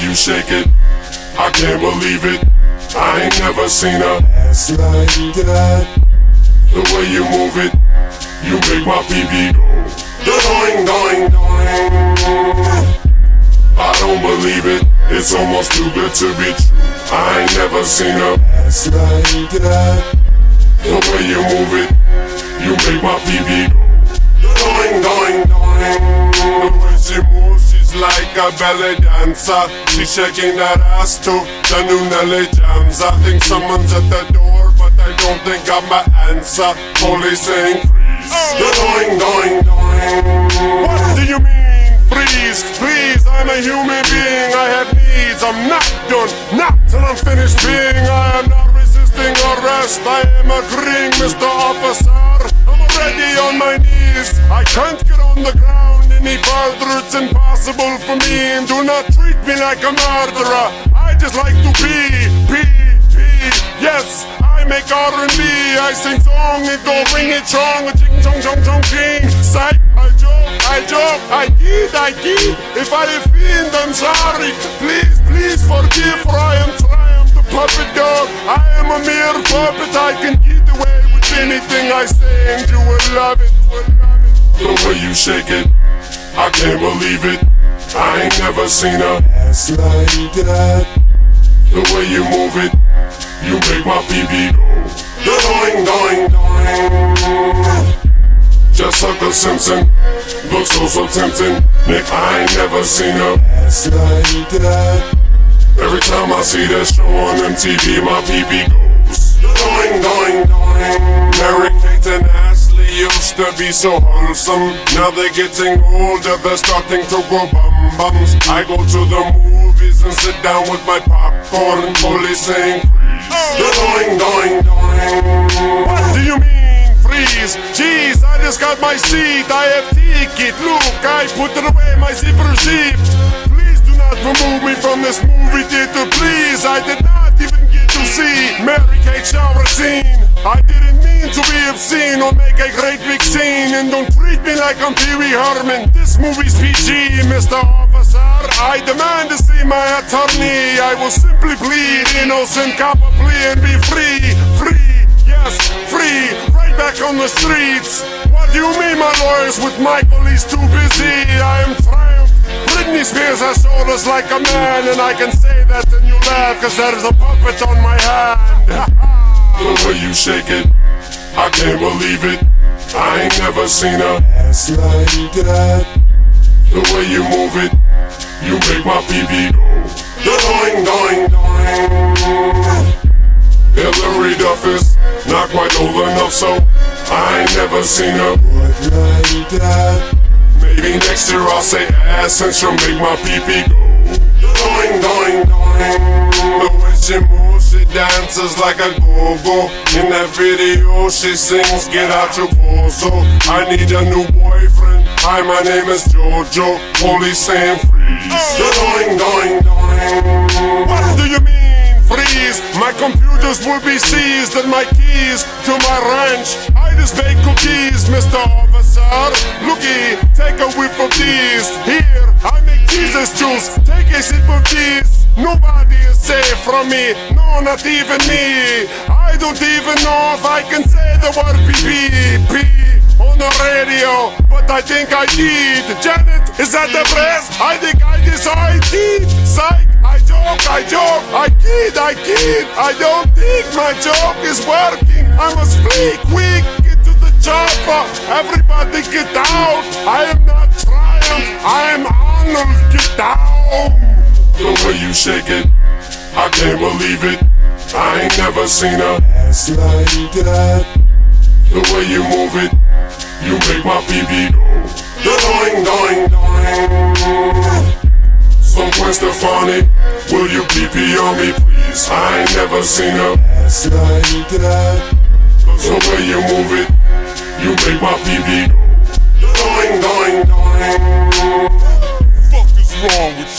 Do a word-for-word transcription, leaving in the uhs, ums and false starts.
you shake it, I can't believe it. I ain't never seen a ass like that. The way you move it, you make my pee-pee go doing, doing, doing. I don't believe it, it's almost too good to be true. I ain't never seen a ass like that. The way you move it, you make my pee-pee go doing, doing, doing. The way she moves, she's like a belly dancer. She's shaking that ass to the new Nelly Jams. I think someone's at the door, but I don't think I'm my answer. Police saying freeze. Doing, doing, doing. What do you mean freeze? Please, I'm a human being, I have needs. I'm not done, not till I'm finished being. I am not resisting arrest, I am agreeing, Mister Officer. I'm already on my knees, I can't get on the ground any further. It's impossible for me, and do not treat me like a murderer. I just like to pee, pee, pee. Yes, I make R and B, I sing song and go ring it strong. Ching chong chong chong ching. Psych, I joke, I joke, I kid, I kid. If I offend, I'm sorry. Please, please forgive, for I am Triumph, the puppet dog. I am a mere puppet, I can get away with anything I say, and you will love it, will love it. The way you shake it, I can't believe it. I ain't never seen a ass like that. The way you move it, you make my pee-pee go doing, doing, doing. Just like a Simpson, looks so, so tempting. Nick, I ain't never seen a ass like that. Every time I see that show on M T V, my pee-pee goes doing, doing, doing. Mary Kate and Ashley used to be so wholesome. Now they're getting older, they're starting to go bum-bums. I go to the movies and sit down with my popcorn, police saying freeze. Doing, doing, doing. What do you mean freeze? Jeez, I just got my seat, I have ticket. Look, I put away my zipper sheet. Please do not remove me from this movie theater, please. I did not even get to see Mary Kate shower scene. I didn't mean to be obscene or make a great big scene. And don't treat me like I'm Pee Wee Herman. This movie's P G, Mister Officer. I demand to see my attorney. I will simply plead innocent copper plea and be free, free, yes, free, right back on the streets. What do you mean my lawyers with Michael, he's too busy? I am Triumph. Britney Spears has shoulders like a man, and I can say that and you laugh, cause there is a puppet on my hand. The way you shake it, I can't believe it. I ain't never seen a ass like that. The way you move it, you make my pee-pee go doing, doing, doing. Hillary Duff is not quite old enough, so I ain't never seen her What like that? Maybe next year I'll say ass and she'll make my pee-pee go doing, doing, doing. The way she moves, she dances like a go-go. In that video she sings, get out your bozo. I need a new boyfriend, hi, my name is Jojo. Police saying freeze. Doing, doing, doing. What do you mean freeze? My computers will be seized and my keys to my ranch. I just bake cookies, Mister Officer. Looky, take a whiff of these. Here, I make Jesus juice, take a sip of these. Nobody is safe from me, no, not even me. I don't even know if I can say the word pee pee on the radio, but I think I did. Janet, is that the press? I think I decided. Psych, I joke, I joke, I kid, I kid. I don't think my joke is working. I must flee quick, get to the chopper. Everybody get out. I am not Triumph, I am Arnold. Get down. The way you shake it, I can't believe it. I ain't never seen a ass like that. The way you move it, you make my pee-pee go doing, doing, doing. So Gwen Stefani, will you pee-pee on me please? I ain't never seen a ass like that. Cause the way you move it, you make my pee-pee go doing, doing, doing. Fuck is wrong with you?